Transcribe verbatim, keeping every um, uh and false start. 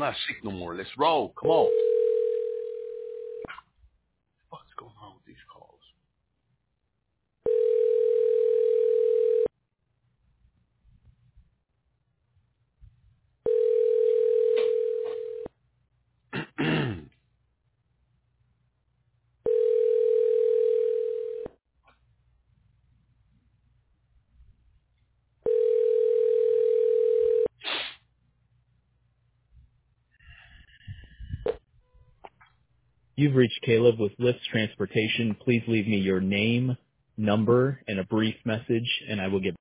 not sick no more. Let's roll. Come on. What's going on with these calls? You've reached Caleb with Lyft Transportation. Please leave me your name, number, and a brief message, and I will get